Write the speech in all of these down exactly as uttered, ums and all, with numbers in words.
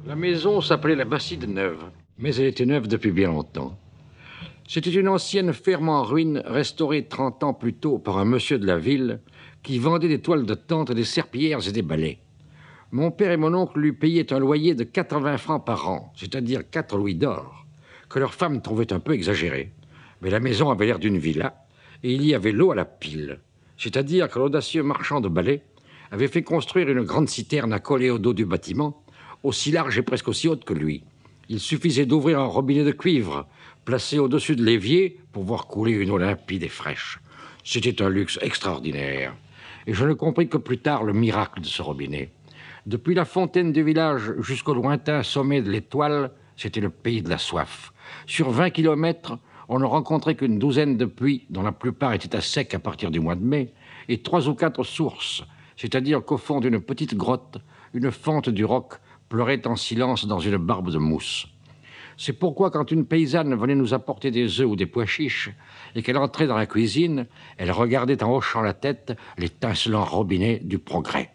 La maison s'appelait la Bastide Neuve, mais elle était neuve depuis bien longtemps. C'était une ancienne ferme en ruine restaurée trente ans plus tôt par un monsieur de la ville qui vendait des toiles de tente, des serpillères et des balais. Mon père et mon oncle lui payaient un loyer de quatre-vingts francs par an, c'est-à-dire quatre louis d'or, que leur femme trouvait un peu exagéré. Mais la maison avait l'air d'une villa, et il y avait l'eau à la pile. C'est-à-dire que l'audacieux marchand de balais avait fait construire une grande citerne accolée au dos du bâtiment, aussi large et presque aussi haute que lui. Il suffisait d'ouvrir un robinet de cuivre, placé au-dessus de l'évier, pour voir couler une eau limpide et fraîche. C'était un luxe extraordinaire. Et je ne compris que plus tard le miracle de ce robinet. Depuis la fontaine du village jusqu'au lointain sommet de l'Étoile, c'était le pays de la soif. Sur vingt kilomètres, on ne rencontrait qu'une douzaine de puits, dont la plupart étaient à sec à partir du mois de mai, et trois ou quatre sources, c'est-à-dire qu'au fond d'une petite grotte, une fente du roc pleurait en silence dans une barbe de mousse. C'est pourquoi quand une paysanne venait nous apporter des œufs ou des pois chiches et qu'elle entrait dans la cuisine, elle regardait en hochant la tête l'étincelant robinet du progrès.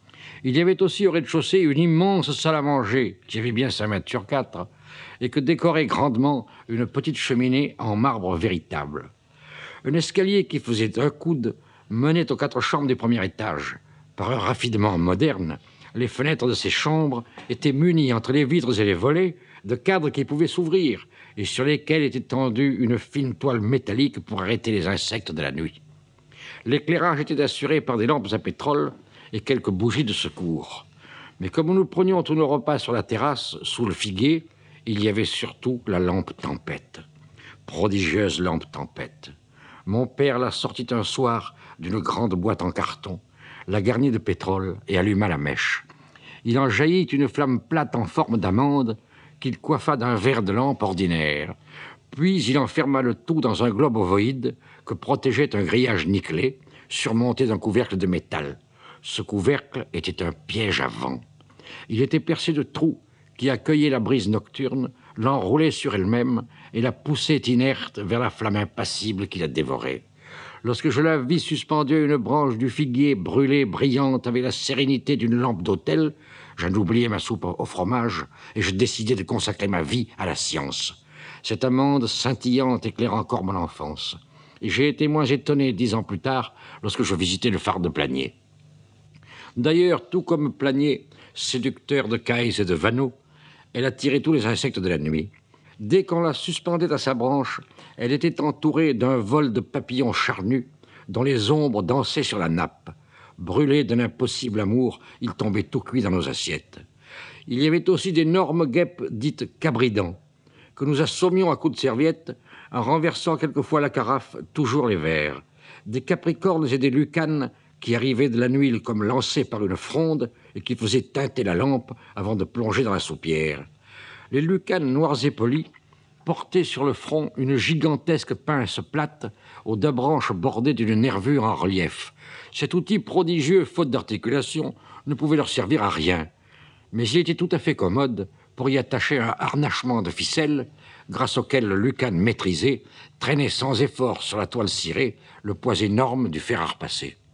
Il y avait aussi au rez-de-chaussée une immense salle à manger qui avait bien cinq mètres sur quatre et que décorait grandement une petite cheminée en marbre véritable. Un escalier qui faisait un coude menait aux quatre chambres du premier étage. Par un raffinement moderne, les fenêtres de ces chambres étaient munies entre les vitres et les volets de cadres qui pouvaient s'ouvrir et sur lesquels était tendue une fine toile métallique pour arrêter les insectes de la nuit. L'éclairage était assuré par des lampes à pétrole et quelques bougies de secours. Mais comme nous prenions tous nos repas sur la terrasse, sous le figuier, il y avait surtout la lampe tempête. Prodigieuse lampe tempête. Mon père la sortit un soir d'une grande boîte en carton, la garnit de pétrole et alluma la mèche. Il en jaillit une flamme plate en forme d'amande qu'il coiffa d'un verre de lampe ordinaire. Puis il enferma le tout dans un globe ovoïde que protégeait un grillage nickelé, surmonté d'un couvercle de métal. Ce couvercle était un piège à vent. Il était percé de trous qui accueillaient la brise nocturne, l'enroulaient sur elle-même et la poussaient inerte vers la flamme impassible qui la dévorait. Lorsque je la vis suspendue à une branche du figuier, brûlée, brillante, avec la sérénité d'une lampe d'hôtel, j'en oubliai ma soupe au fromage et je décidai de consacrer ma vie à la science. Cette amande scintillante éclaire encore mon enfance. Et j'ai été moins étonné dix ans plus tard lorsque je visitais le phare de Planier. D'ailleurs, tout comme Planier, séducteur de cailles et de vanneaux, elle attirait tous les insectes de la nuit. Dès qu'on la suspendait à sa branche, elle était entourée d'un vol de papillons charnus dont les ombres dansaient sur la nappe. Brûlés d'un impossible amour, ils tombaient tout cuits dans nos assiettes. Il y avait aussi d'énormes guêpes dites cabridans, que nous assommions à coups de serviette en renversant quelquefois la carafe, toujours les verres. Des capricornes et des lucanes qui arrivaient de la nuit comme lancés par une fronde et qui faisaient teinter la lampe avant de plonger dans la soupière. Les lucanes noires et polies portaient sur le front une gigantesque pince plate aux deux branches bordées d'une nervure en relief. Cet outil prodigieux, faute d'articulation, ne pouvait leur servir à rien. Mais il était tout à fait commode pour y attacher un harnachement de ficelle grâce auquel le lucane maîtrisé traînait sans effort sur la toile cirée le poids énorme du fer à repasser.